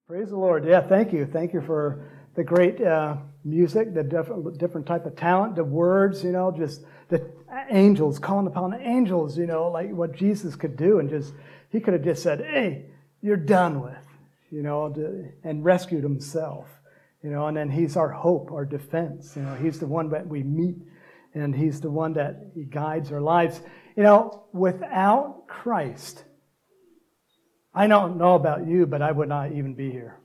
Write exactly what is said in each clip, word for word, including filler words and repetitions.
Praise the Lord. Yeah, thank you. Thank you for the great uh, music, the diff- different type of talent, the words, you know, just the angels, calling upon the angels, you know, like what Jesus could do. And just, he could have just said, hey, you're done with, you know, and rescued himself, you know, and then he's our hope, our defense. You know, he's the one that we meet, and he's the one that he guides our lives. You know, without Christ, I don't know about you, but I would not even be here.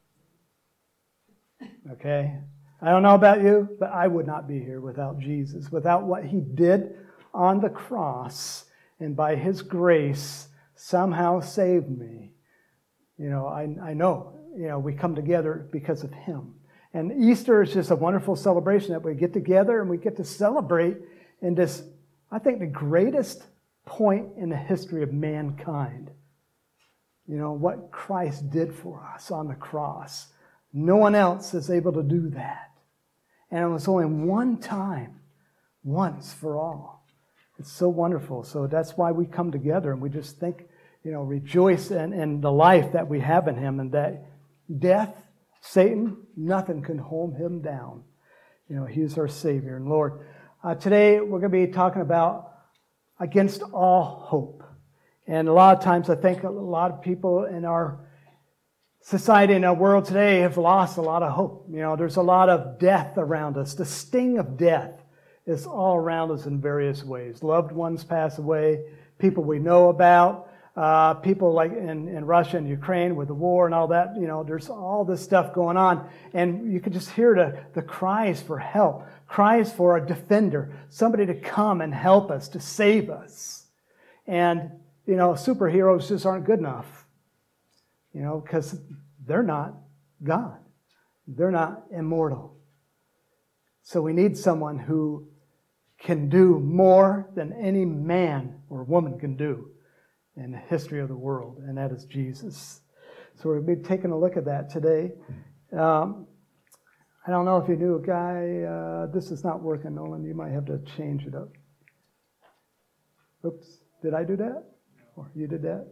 Okay? I don't know about you, but I would not be here without Jesus, without what he did on the cross, and by his grace somehow saved me. You know, I, I know, you know, we come together because of him. And Easter is just a wonderful celebration that we get together and we get to celebrate in this, I think, the greatest point in the history of mankind. You know, what Christ did for us on the cross. No one else is able to do that. And it was only one time, once for all. It's so wonderful. So that's why we come together and we just think, you know, rejoice in, in the life that we have in him, and that death, Satan, nothing can hold him down. You know, he's our Savior and Lord. Uh, today we're going to be talking about against all hope. And a lot of times I think a lot of people in our society, in our world today, have lost a lot of hope. You know, there's a lot of death around us. The sting of death is all around us in various ways. Loved ones pass away, people we know about, uh, people like in, in Russia and Ukraine with the war and all that. You know, there's all this stuff going on. And you can just hear the, the cries for help, cries for a defender, somebody to come and help us, to save us. And you know, superheroes just aren't good enough, you know, because they're not God. They're not immortal. So we need someone who can do more than any man or woman can do in the history of the world, and that is Jesus. So we'll be taking a look at that today. Um, I don't know if you knew a guy, uh, this is not working, Nolan. You might have to change it up. Oops, did I do that? Or you did that?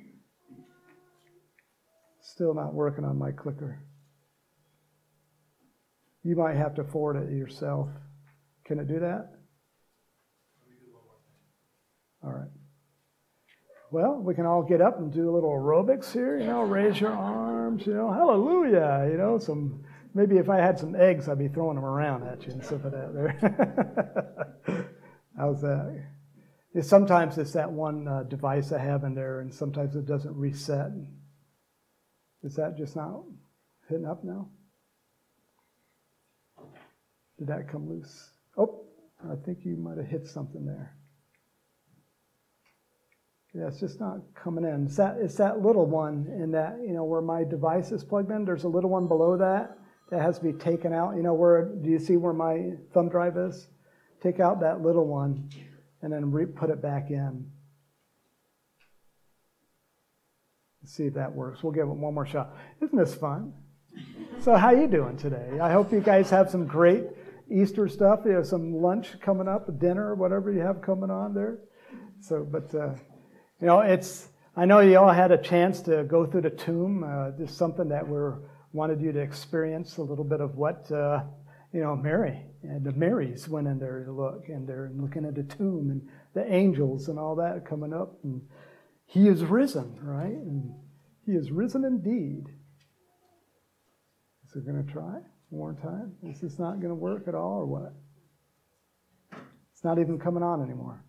Still not working on my clicker. You might have to forward it yourself. Can it do that? All right. Well, we can all get up and do a little aerobics here, you know, raise your arms, you know, hallelujah, you know, some, maybe if I had some eggs, I'd be throwing them around at you and stuff like that there. How's that? Sometimes it's that one uh, device I have in there, and sometimes it doesn't reset. Is that just not hitting up now? Did that come loose? Oh, I think you might have hit something there. Yeah, it's just not coming in. It's that, it's that little one in that, you know, where my device is plugged in. There's a little one below that that has to be taken out. You know, where, do you see where my thumb drive is? Take out that little one and then re- put it back in. Let's see if that works. We'll give it one more shot. Isn't this fun? So how you doing today? I hope you guys have some great Easter stuff. You have some lunch coming up, a dinner, or whatever you have coming on there. So, but, uh, you know, it's, I know you all had a chance to go through the tomb. Uh, this is something that we wanted you to experience a little bit of what, uh, you know, Mary and the Marys went in there to look, and they're looking at the tomb and the angels and all that coming up. And he is risen, right? And he is risen indeed. So we're going to try one more time. Is this not going to work at all, or what? It's not even coming on anymore.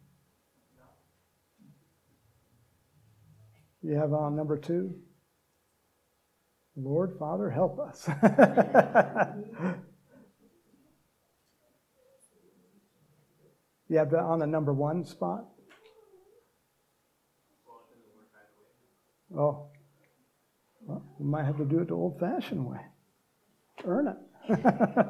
You have on number two? Lord, Father, help us. You have that on the number one spot? Oh. Well, we might have to do it the old-fashioned way. Earn it.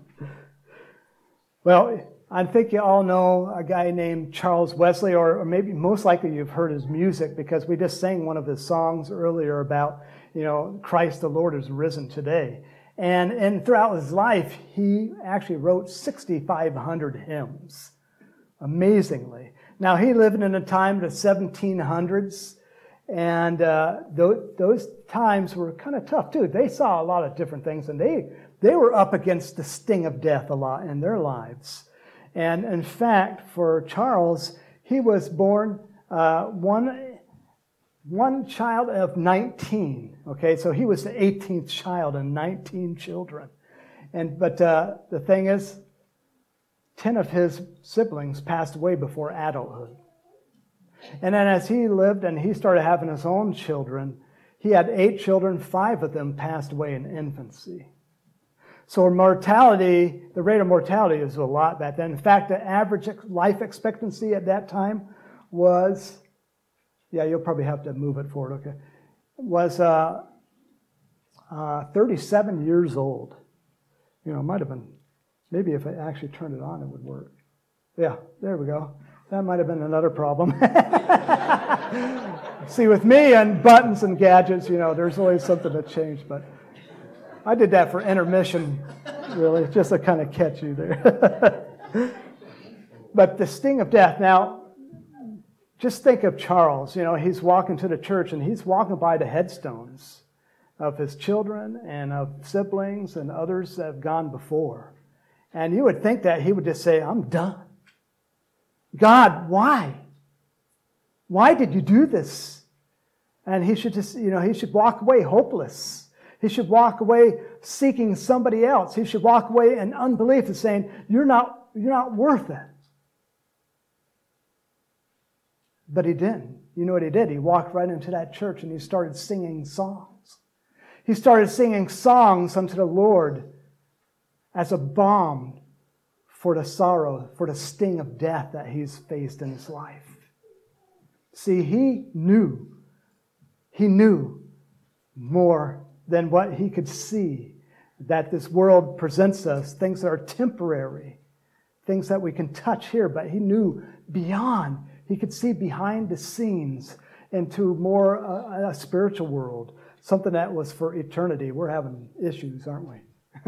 Well, I think you all know a guy named Charles Wesley, or, or maybe most likely you've heard his music, because we just sang one of his songs earlier about, you know, Christ the Lord is risen today. And, and throughout his life, he actually wrote sixty-five hundred hymns. Amazingly. Now, he lived in a time of the seventeen hundreds, And uh, those, those times were kind of tough too. They saw a lot of different things, and they, they were up against the sting of death a lot in their lives. And in fact, for Charles, he was born uh, one, one child of nineteen. Okay, so he was the eighteenth child in nineteen children. And but uh, the thing is, ten of his siblings passed away before adulthood. And then as he lived and he started having his own children, he had eight children, five of them passed away in infancy. So mortality, the rate of mortality is a lot back then. In fact, the average life expectancy at that time was, yeah, you'll probably have to move it forward, okay, was uh, uh, thirty-seven years old. You know, it might have been, maybe if I actually turned it on, it would work. Yeah, there we go. That might have been another problem. See, with me and buttons and gadgets, you know, there's always something to change. But I did that for intermission, really, just to kind of catch you there. But the sting of death. Now, just think of Charles. You know, he's walking to the church, and he's walking by the headstones of his children and of siblings and others that have gone before. And you would think that he would just say, I'm done. God, why? Why did you do this? And he should just, you know, he should walk away hopeless. He should walk away seeking somebody else. He should walk away in unbelief and saying, you're not, you're not worth it. But he didn't. You know what he did? He walked right into that church and he started singing songs. He started singing songs unto the Lord as a balm for the sorrow, for the sting of death that he's faced in his life. See, he knew, he knew more than what he could see, that this world presents us, things that are temporary, things that we can touch here, but he knew beyond. He could see behind the scenes into more uh, a spiritual world, something that was for eternity. We're having issues, aren't we?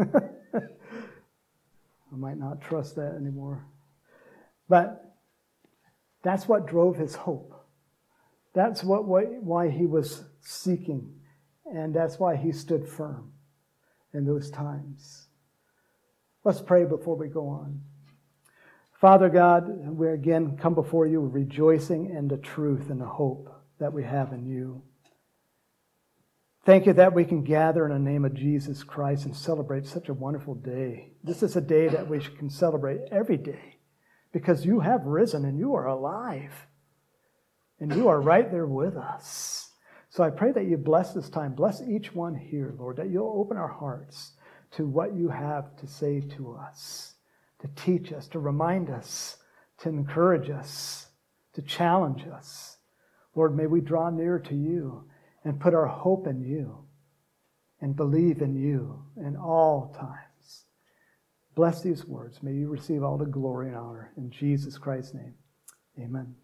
I might not trust that anymore. But that's what drove his hope. That's what why he was seeking. And that's why he stood firm in those times. Let's pray before we go on. Father God, we again come before you rejoicing in the truth and the hope that we have in you. Thank you that we can gather in the name of Jesus Christ and celebrate such a wonderful day. This is a day that we can celebrate every day because you have risen and you are alive. And you are right there with us. So I pray that you bless this time. Bless each one here, Lord, that you'll open our hearts to what you have to say to us, to teach us, to remind us, to encourage us, to challenge us. Lord, may we draw near to you and put our hope in you and believe in you in all times. Bless these words. May you receive all the glory and honor. In Jesus Christ's name, amen.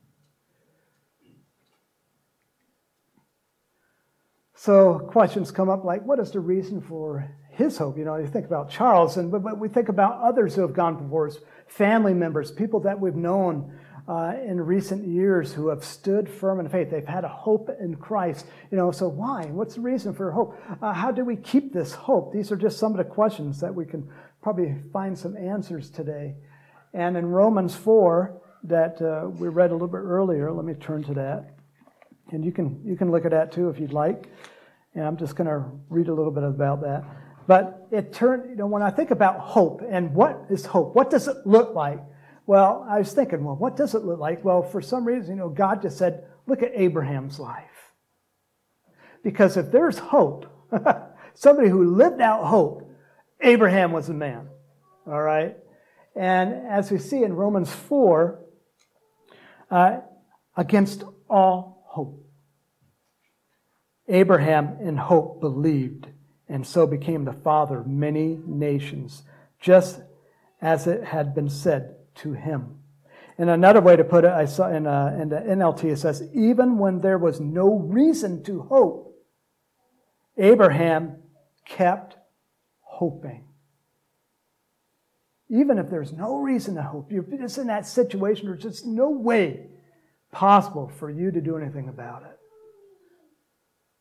So questions come up like, what is the reason for his hope? You know, you think about Charles, and but we think about others who have gone before us, family members, people that we've known Uh, in recent years who have stood firm in faith. They've had a hope in Christ. You know, so why? What's the reason for hope? Uh, how do we keep this hope? These are just some of the questions that we can probably find some answers today. And in Romans four, that uh, we read a little bit earlier, let me turn to that. And you can you can look at that too if you'd like. And I'm just going to read a little bit about that. But it turned, you know, when I think about hope and what is hope, what does it look like? Well, I was thinking, well, what does it look like? Well, for some reason, you know, God just said, look at Abraham's life. Because if there's hope, somebody who lived out hope, Abraham was a man. All right? And as we see in Romans four, uh, against all hope, Abraham in hope believed, and so became the father of many nations, just as it had been said to him. And another way to put it, I saw in, uh, in the N L T, it says, even when there was no reason to hope, Abraham kept hoping. Even if there's no reason to hope, you're just in that situation, there's just no way possible for you to do anything about it.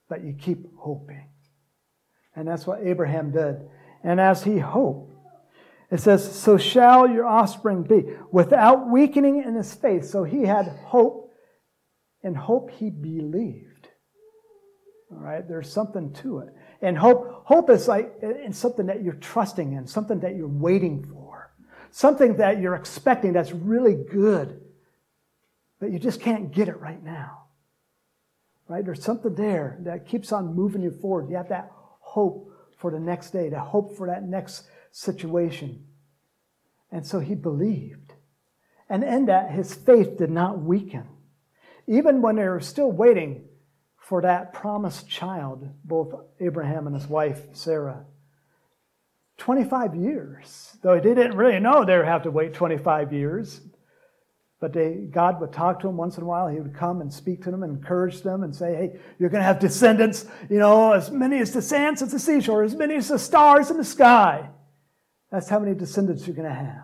but you keep hoping. And that's what Abraham did. And as he hoped, it says, so shall your offspring be, without weakening in his faith. So he had hope, and hope he believed. All right, there's something to it. And hope, hope is like it's something that you're trusting in, something that you're waiting for, something that you're expecting that's really good, but you just can't get it right now. Right? There's something there that keeps on moving you forward. You have that hope for the next day, the hope for that next situation. And so he believed. And in that, his faith did not weaken. Even when they were still waiting for that promised child, both Abraham and his wife, Sarah, twenty-five years. Though they didn't really know they would have to wait twenty-five years. But they, God would talk to them once in a while. He would come and speak to them and encourage them and say, hey, you're going to have descendants, you know, as many as the sands of the seashore, as many as the stars in the sky. That's how many descendants you're going to have.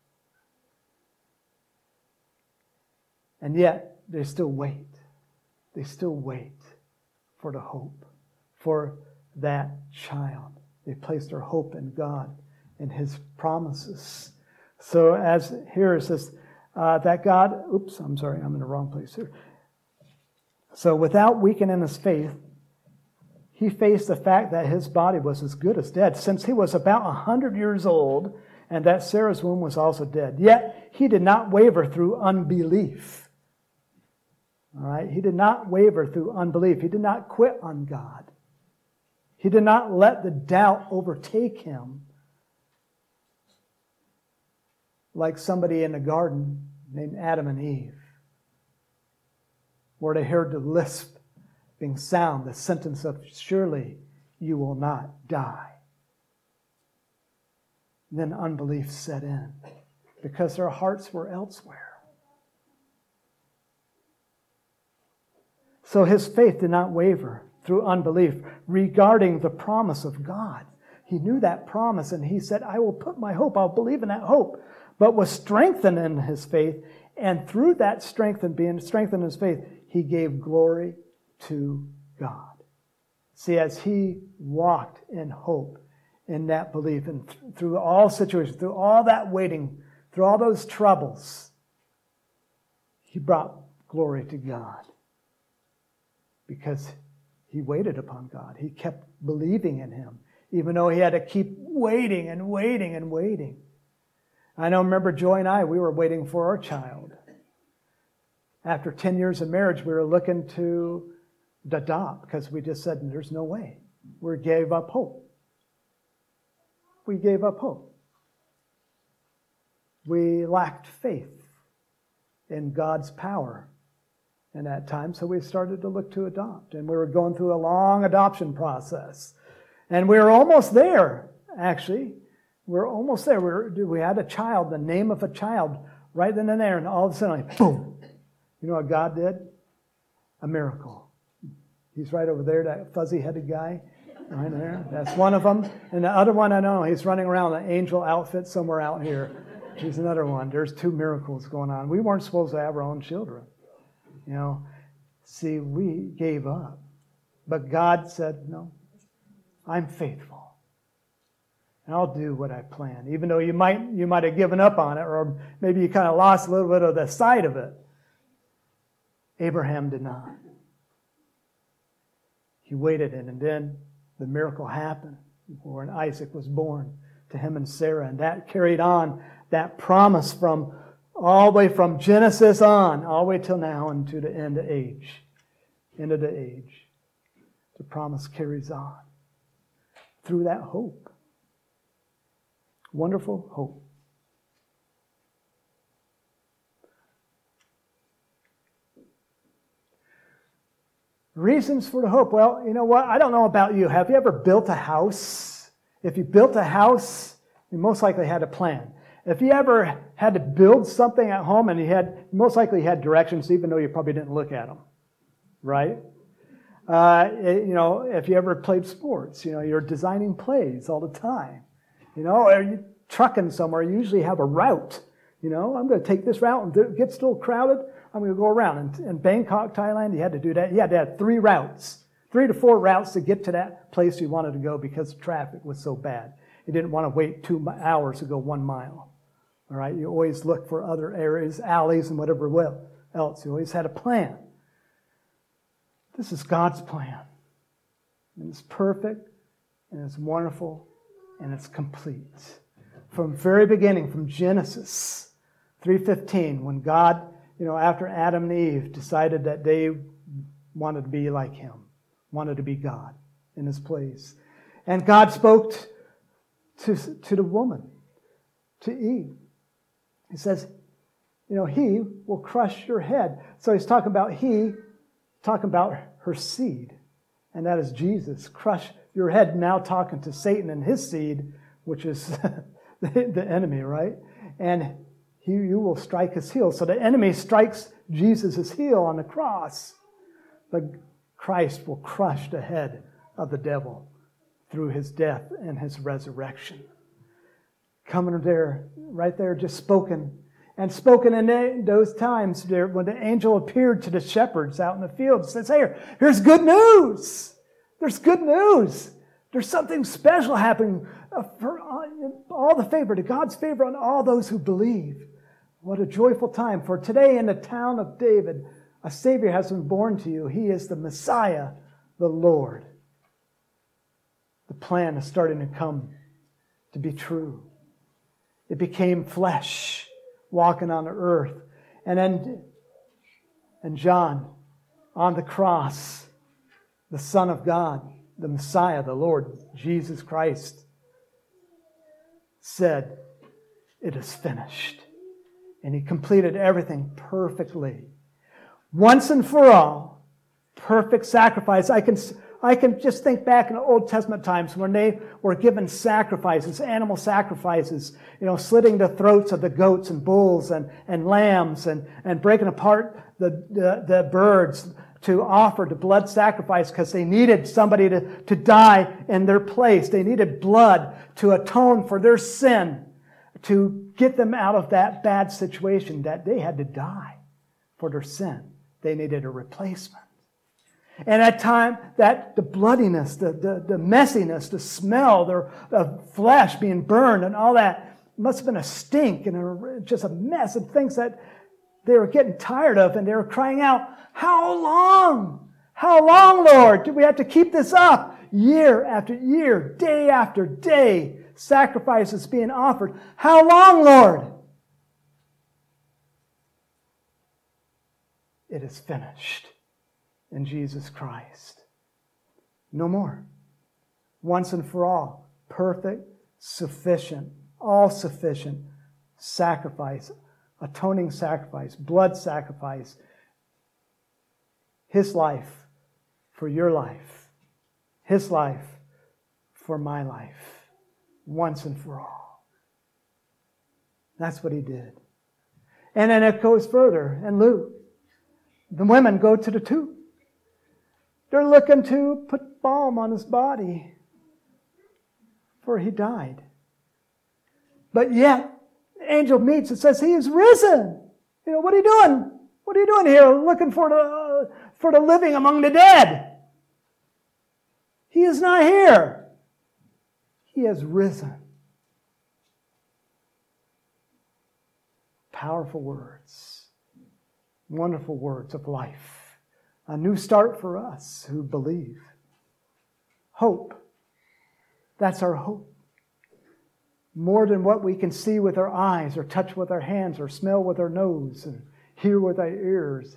And yet, they still wait. They still wait for the hope, for that child. They place their hope in God and His promises. So as here it says, uh, that God, oops, I'm sorry, I'm in the wrong place here. So without weakening his faith, he faced the fact that his body was as good as dead, since he was about one hundred years old, and that Sarah's womb was also dead. Yet he did not waver through unbelief. All right? He did not waver through unbelief. He did not quit on God. He did not let the doubt overtake him like somebody in the garden named Adam and Eve, where they heard the lisping sound, the sentence of, surely you will not die. And then unbelief set in because their hearts were elsewhere. So his faith did not waver through unbelief regarding the promise of God. He knew that promise and he said, I will put my hope, I'll believe in that hope, but was strengthened in his faith. And through that strength and being strengthened in his faith, he gave glory to God. See, as he walked in hope, in that belief, and th- through all situations, through all that waiting, through all those troubles, he brought glory to God. Because he waited upon God. He kept believing in him, even though he had to keep waiting and waiting and waiting. I know, remember Joy and I, we were waiting for our child. After ten years of marriage, we were looking to adopt because we just said, there's no way. We gave up hope. We gave up hope. We lacked faith in God's power in that time, so we started to look to adopt. And we were going through a long adoption process. And we were almost there, actually. We were almost there. We, were, we had a child, the name of a child, right then and there, and all of a sudden, like, boom. You know what God did? A miracle. He's right over there, that fuzzy-headed guy, right there. That's one of them. And the other one, I don't know, he's running around in an angel outfit somewhere out here. He's another one. There's two miracles going on. We weren't supposed to have our own children. You know, see, we gave up. But God said, no, I'm faithful. And I'll do what I plan. Even though you might you might have given up on it, or maybe you kind of lost a little bit of the sight of it. Abraham did not. He waited in, and then the miracle happened when Isaac was born to him and Sarah. And that carried on that promise from all the way from Genesis on, all the way till now and to the end of age. End of the age. The promise carries on through that hope. Wonderful hope. Reasons for the hope. Well, you know what? I don't know about you. Have you ever built a house? If you built a house, you most likely had a plan. If you ever had to build something at home and you had, most likely you had directions, even though you probably didn't look at them, right? Uh, it, you know, if you ever played sports, you know, you're designing plays all the time. You know, or you're trucking somewhere, you usually have a route. You know, I'm going to take this route and it gets a little crowded. I'm going to go around. In, in Bangkok, Thailand, you had to do that. You had to have three routes Three to four routes to get to that place you wanted to go because traffic was so bad. You didn't want to wait two hours to go one mile. All right, you always look for other areas, alleys, and whatever else. You always had a plan. This is God's plan. And it's perfect, and it's wonderful, and it's complete. From very beginning, from Genesis three fifteen, when God, you know, after Adam and Eve decided that they wanted to be like Him, wanted to be God in His place. And God spoke to, to the woman, to Eve. He says, you know, He will crush your head. So He's talking about He, talking about her seed. And that is Jesus. Crush your head. Now talking to Satan and his seed, which is the, the enemy, right? And he, you will strike his heel. So the enemy strikes Jesus' heel on the cross. But Christ will crush the head of the devil through His death and His resurrection. Coming there, right there, just spoken. And spoken in those times there when the angel appeared to the shepherds out in the field. Says, hey, here's good news. There's good news. There's something special happening for all the favor, to God's favor on all those who believe. What a joyful time. For today in the town of David, a Savior has been born to you. He is the Messiah, the Lord. The plan is starting to come to be true. It became flesh, walking on the earth. And then, and John, on the cross, the Son of God, the Messiah, the Lord, Jesus Christ, said, it is finished. And He completed everything perfectly. Once and for all, perfect sacrifice. I can, I can just think back in the Old Testament times when they were given sacrifices, animal sacrifices, you know, slitting the throats of the goats and bulls and, and lambs and, and breaking apart the, the, the birds to offer the blood sacrifice because they needed somebody to, to die in their place. They needed blood to atone for their sin, to get them out of that bad situation that they had to die for their sin. They needed a replacement. And at time, that the bloodiness, the, the, the messiness, the smell, the, the flesh being burned and all that must have been a stink and a, just a mess of things that they were getting tired of, and they were crying out, how long? How long, Lord? Do we have to keep this up? Year after year, day after day, sacrifices being offered. How long, Lord? It is finished in Jesus Christ. No more. Once and for all, perfect, sufficient, all sufficient sacrifice, atoning sacrifice, blood sacrifice. His life for your life. His life for my life. Once and for all. That's what He did. And then it goes further in Luke. The women go to the tomb. They're looking to put balm on His body, for He died. But yet, the angel meets and says, He is risen. You know, what are you doing? What are you doing here looking for the, for the living among the dead? He is not here. He has risen. Powerful words. Wonderful words of life. A new start for us who believe. Hope. That's our hope. More than what we can see with our eyes or touch with our hands or smell with our nose and hear with our ears.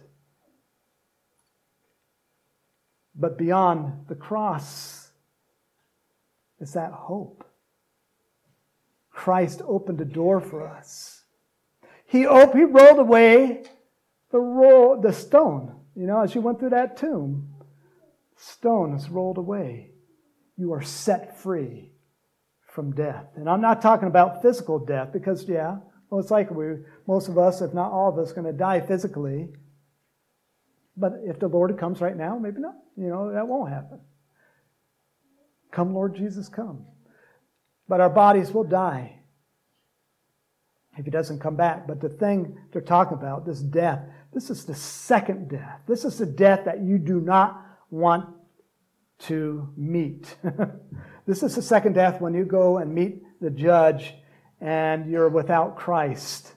But beyond the cross is that hope. Christ opened a door for us. He, op- he rolled away the, roll, the stone. You know, as you went through that tomb, stone is rolled away. You are set free from death. And I'm not talking about physical death because, yeah, most likely we, most of us, if not all of us, are going to die physically. But if the Lord comes right now, maybe not. You know, that won't happen. Come, Lord Jesus, come. But our bodies will die if He doesn't come back. But the thing they're talking about, this death, this is the second death. This is the death that you do not want to meet. This is the second death when you go and meet the judge and you're without Christ.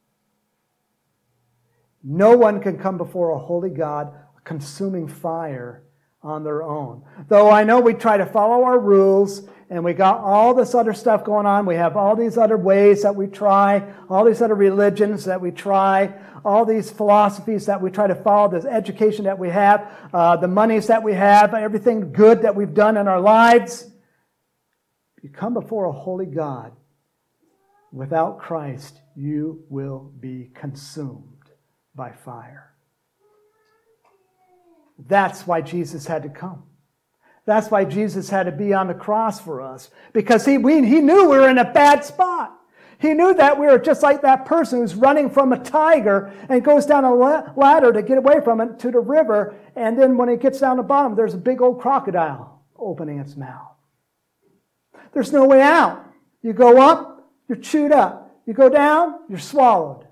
No one can come before a holy God, a consuming fire, on their own. Though I know we try to follow our rules and we got all this other stuff going on. We have all these other ways that we try, all these other religions that we try, all these philosophies that we try to follow, this education that we have, uh, the monies that we have, everything good that we've done in our lives. You come before a holy God. Without Christ, you will be consumed by fire. That's why Jesus had to come. That's why Jesus had to be on the cross for us. Because he, we, he knew we were in a bad spot. He knew that we were just like that person who's running from a tiger and goes down a ladder to get away from it to the river. And then when it gets down the bottom, there's a big old crocodile opening its mouth. There's no way out. You go up, you're chewed up. You go down, you're swallowed.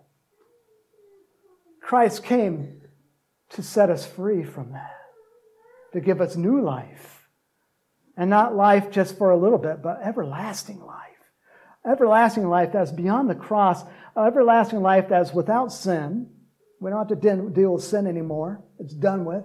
Christ came to set us free from that, to give us new life. And not life just for a little bit, but everlasting life. Everlasting life that's beyond the cross. Everlasting life that's without sin. We don't have to deal with sin anymore. It's done with.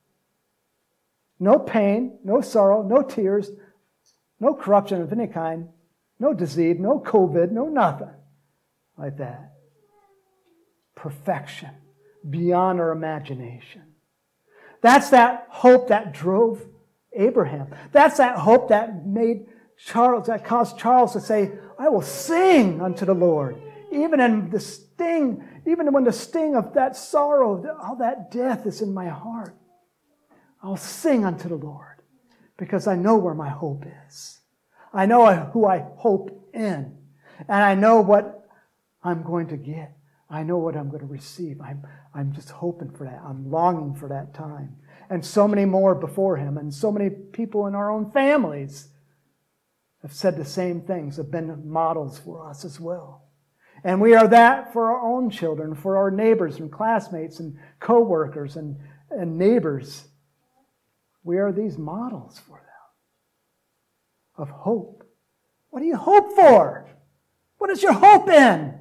No pain, no sorrow, no tears, no corruption of any kind, no disease, no COVID, no nothing like that. Perfection beyond our imagination. That's that hope that drove Abraham. That's that hope that made Charles, that caused Charles to say, I will sing unto the Lord. Even in the sting, even when the sting of that sorrow, all that death is in my heart, I'll sing unto the Lord because I know where my hope is. I know who I hope in. And I know what I'm going to get. I know what I'm going to receive. I'm, I'm just hoping for that. I'm longing for that time. And so many more before him, and so many people in our own families have said the same things, have been models for us as well. And we are that for our own children, for our neighbors and classmates and co-workers and, and neighbors. We are these models for them of hope. What do you hope for? What is your hope in?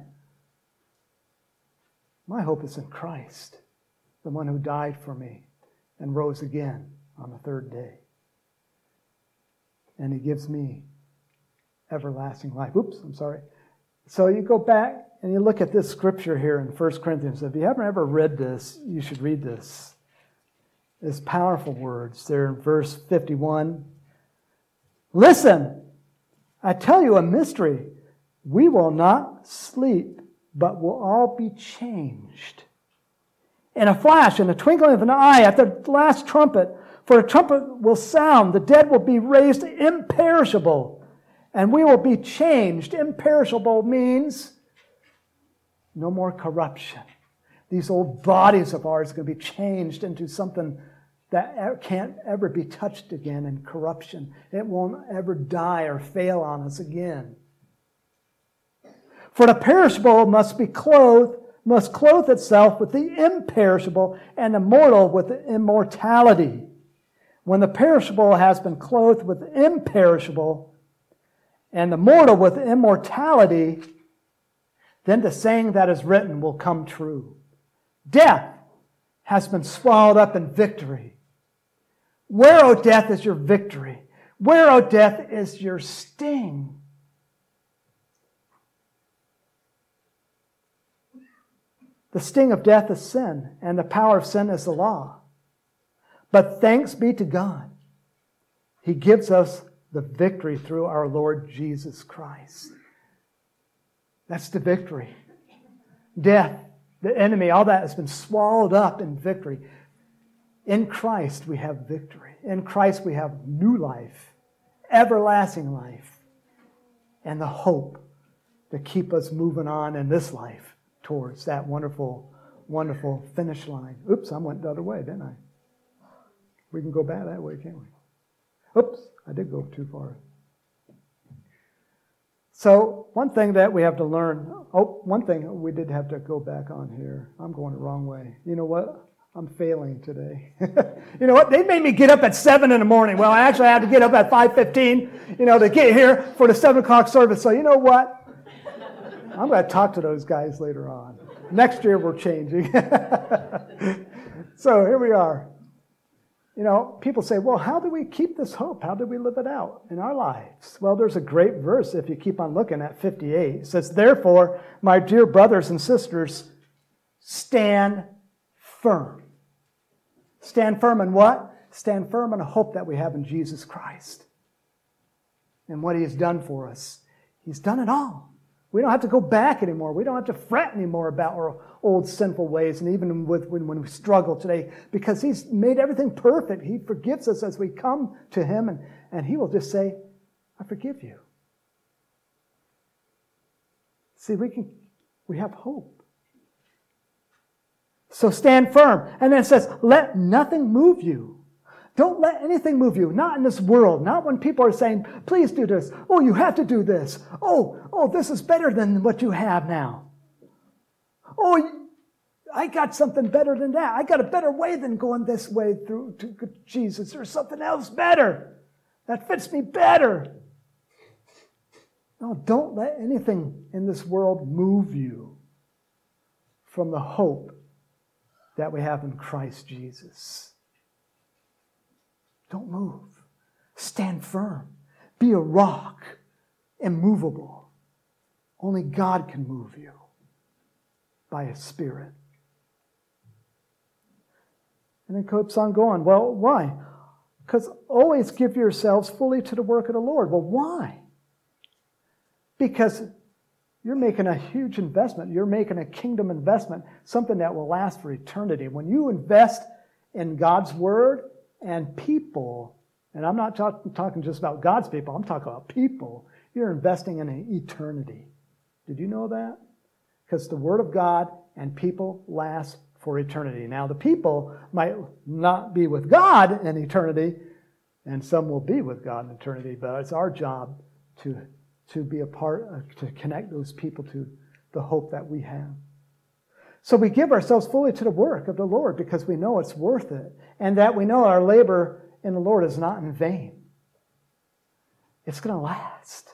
My hope is in Christ, the one who died for me and rose again on the third day. And he gives me everlasting life. Oops, I'm sorry. So you go back and you look at this scripture here in First Corinthians. If you haven't ever read this, you should read this. It's powerful words. They're in verse fifty-one. Listen, I tell you a mystery. We will not sleep, but will all be changed. In a flash, in the twinkling of an eye, at the last trumpet, for a trumpet will sound, the dead will be raised imperishable, and we will be changed. Imperishable means no more corruption. These old bodies of ours are going to be changed into something that can't ever be touched again in corruption. It won't ever die or fail on us again. For the perishable must be clothed, must clothe itself with the imperishable, and the mortal with the immortality. When the perishable has been clothed with imperishable, and the mortal with immortality, then the saying that is written will come true. Death has been swallowed up in victory. Where, O death, is your victory? Where, O death, is your sting? The sting of death is sin, and the power of sin is the law. But thanks be to God, He gives us the victory through our Lord Jesus Christ. That's the victory. Death, the enemy, all that has been swallowed up in victory. In Christ we have victory. In Christ we have new life, everlasting life, and the hope to keep us moving on in this life towards that wonderful, wonderful finish line. Oops, I went the other way, didn't I? We can go back that way, can't we? Oops, I did go too far. So one thing that we have to learn, oh, one thing we did have to go back on here. I'm going the wrong way. You know what? I'm failing today. You know what? They made me get up at seven in the morning. Well, I actually had to get up at five fifteen, you know, to get here for the seven o'clock service. So you know what? I'm going to talk to those guys later on. Next year we're changing. So here we are. You know, people say, well, how do we keep this hope? How do we live it out in our lives? Well, there's a great verse if you keep on looking at fifty-eight. It says, therefore, my dear brothers and sisters, stand firm. Stand firm in what? Stand firm in a hope that we have in Jesus Christ and what He has done for us. He's done it all. We don't have to go back anymore. We don't have to fret anymore about our old sinful ways, and even with, when, when we struggle today, because He's made everything perfect. He forgives us as we come to Him, and, and He will just say, I forgive you. See, we can we have hope. So stand firm. And then it says, let nothing move you. Don't let anything move you. Not in this world. Not when people are saying, please do this. Oh, you have to do this. Oh, oh, this is better than what you have now. Oh, I got something better than that. I got a better way than going this way through to Jesus. There's something else better that fits me better. No, don't let anything in this world move you from the hope that we have in Christ Jesus. Don't move. Stand firm. Be a rock, immovable. Only God can move you by His Spirit. And then keeps on going. Well, why? Because always give yourselves fully to the work of the Lord. Well, why? Because you're making a huge investment. You're making a kingdom investment, something that will last for eternity. When you invest in God's Word and people, and I'm not talk, talking just about God's people, I'm talking about people, you're investing in an eternity. Did you know that? Because the Word of God and people last for eternity. Now, the people might not be with God in eternity, and some will be with God in eternity, but it's our job to to be a part, of, to connect those people to the hope that we have. So we give ourselves fully to the work of the Lord because we know it's worth it, and that we know our labor in the Lord is not in vain. It's going to last.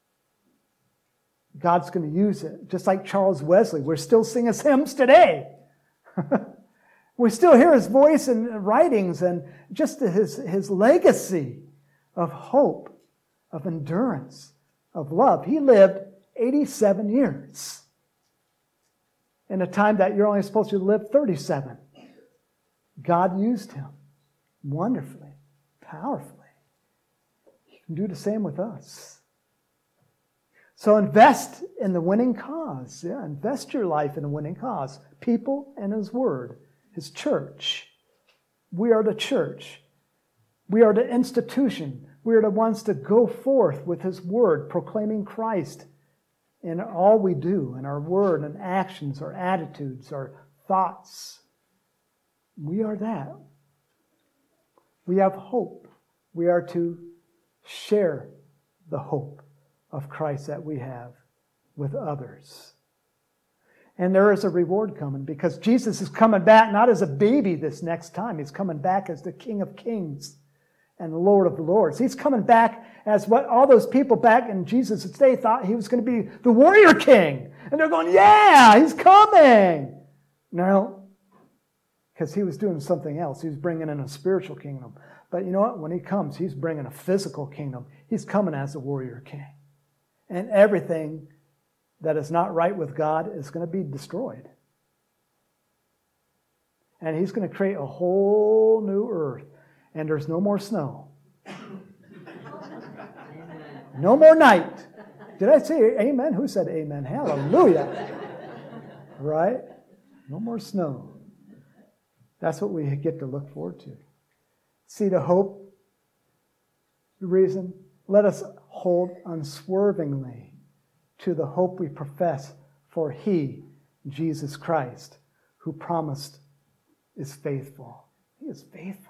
God's going to use it. Just like Charles Wesley, we're still singing his hymns today. We still hear his voice in writings and just his, his legacy of hope, of endurance, of love. He lived eighty-seven years in a time that you're only supposed to live thirty-seven. God used him wonderfully, powerfully. He can do the same with us. So invest in the winning cause. Yeah, invest your life in a winning cause. People and His Word, His church. We are the church. We are the institution. We are the ones to go forth with His Word, proclaiming Christ in all we do, in our word and actions, our attitudes, our thoughts. We are that. We have hope. We are to share the hope of Christ that we have with others. And there is a reward coming because Jesus is coming back not as a baby this next time. He's coming back as the King of Kings and the Lord of the Lords. He's coming back as what all those people back in Jesus' day thought He was going to be the warrior king. And they're going, yeah, He's coming. No, because He was doing something else. He was bringing in a spiritual kingdom. But you know what? When He comes, He's bringing a physical kingdom. He's coming as the warrior king. And everything that is not right with God is going to be destroyed. And He's going to create a whole new earth. And there's no more snow. No more night. Did I say amen? Who said amen? Hallelujah. Right? No more snow. That's what we get to look forward to. See the hope, the reason. Let us hold unswervingly to the hope we profess, for He, Jesus Christ, who promised, is faithful. He is faithful.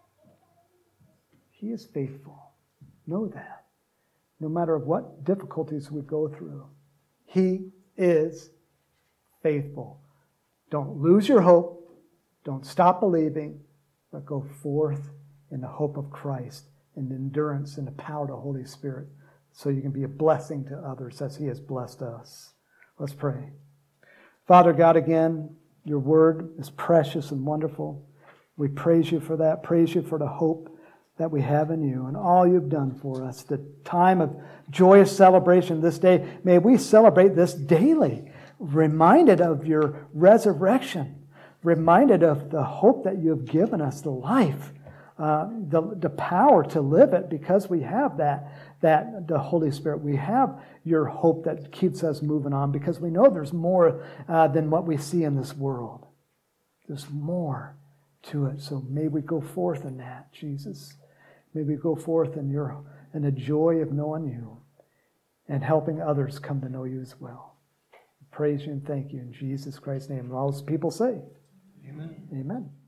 He is faithful. Know that. No matter what difficulties we go through, He is faithful. Don't lose your hope. Don't stop believing, but go forth in the hope of Christ, in the endurance and the power of the Holy Spirit, so you can be a blessing to others as He has blessed us. Let's pray. Father God, again, your word is precious and wonderful. We praise you for that. Praise you for the hope that we have in you and all you've done for us. The time of joyous celebration this day, may we celebrate this daily, reminded of your resurrection, reminded of the hope that you have given us, the life, uh, the, the power to live it, because we have that, that the Holy Spirit. We have your hope that keeps us moving on, because we know there's more uh, than what we see in this world. There's more to it. So may we go forth in that, Jesus. May we go forth in your in the joy of knowing you and helping others come to know you as well. Praise you and thank you in Jesus Christ's name. And all those people say, Amen. Amen.